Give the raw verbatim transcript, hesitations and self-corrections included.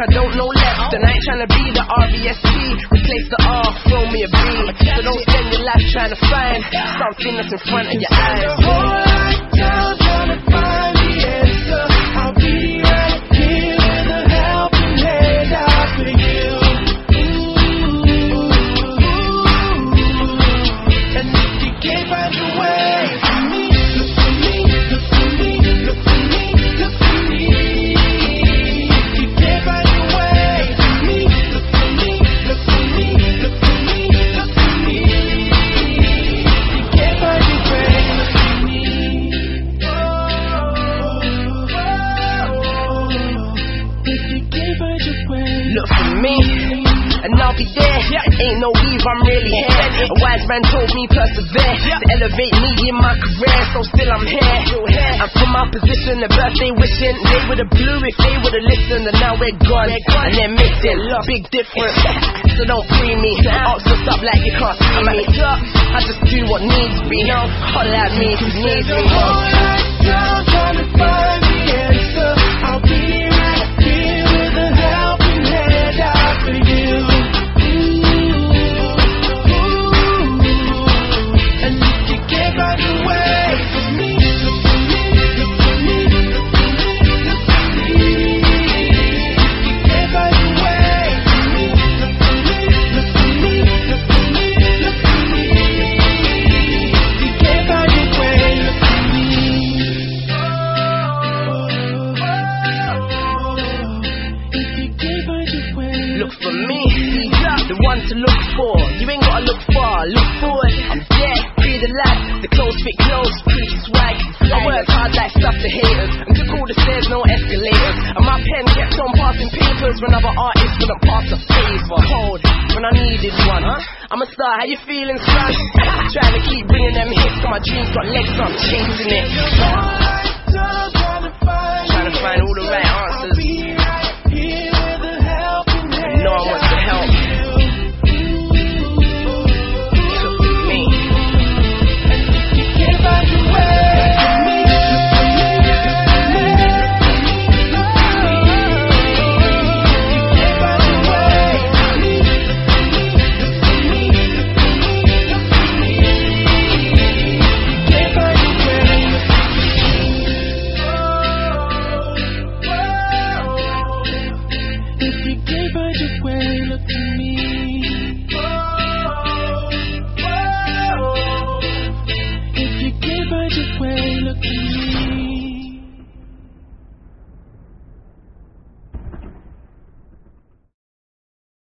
I don't know left. And I ain't trying to be the R B S T. Replace the R, throw me a B. So don't spend your life trying to find something that's in front of your eyes. Whole life down trying to find the answer. I'll be right here with a helping hand out for you. And if you can't find your way to me, look for me, look for me, look for me, look for me. If you can't find your way to me, look for me, look for me, look for me, look for me. If you can't find your way, look for me. If you can't find your way, Look for me, and I'll be there. Ain't no leave, I'm really here. A wise man told me persevere to elevate me in my career, so still I'm here. And from my position, the birthday wishing they would've blew if they would've listened, and now we're gone and they're missing. Big difference, so don't free me. Ask us up like you can't see me. I just do what needs be. Holler at me if you need me. whole life down trying to find the answer. I'll be right here with a helping hand out for you. And if you can't find your way for me, look for me, look for me, look for me, look for me. If you can't find your way for me, look for me, look for me, look for me, look for me. If you can't find your way, look for me. If you can't find your way, Look for me, the one to look for. You ain't gotta look far, look forward. I'm there, be the lad, the clothes fit clothes, preach swag. I work hard like stuff to haters, and to call the stairs, no escalators. And my pen kept on passing papers when other artists wouldn't pass a favor. Cold, when I needed one. I'm a star, how you feeling, son? Trying to keep bringing them hits, so my dreams got legs, so I'm chasing it. whole life down trying to find Trying to find all the right answers. I'll be